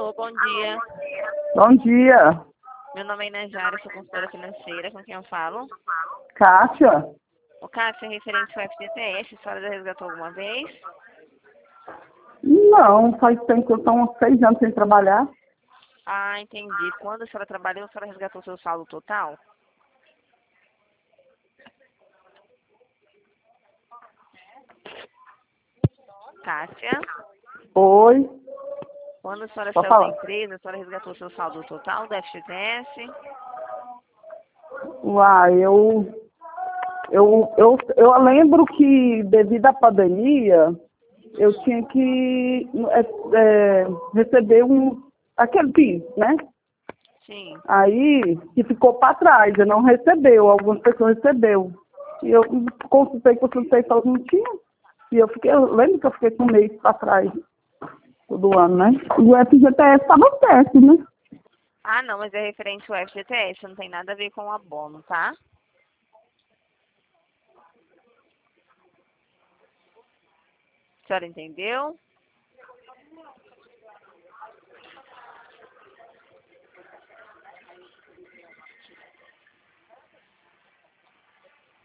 Alô, bom dia. Bom dia, Meu nome é Inajara, sou consultora financeira. Com quem eu falo? Kátia. O Cássio é referente ao FGTS. A senhora já resgatou alguma vez? Não, faz tempo que eu estou uns 6 anos sem trabalhar. Ah, entendi. Quando a senhora trabalhou, a senhora resgatou seu saldo total? Cássia, Oi, quando a senhora pode saiu da falar. empresa, a senhora resgatou seu saldo total do FGTS? Uai, eu lembro que devido à pandemia, eu tinha que receber aquele PIS, né? Sim. Aí, que ficou para trás, eu não recebeu, algumas pessoas recebeu. E eu consultei, falou que não tinha. E eu lembro que eu fiquei com um mês para trás, todo ano, né? O FGTS estava certo, né? Ah, não, mas é referente ao FGTS, não tem nada a ver com o abono, tá? A senhora entendeu?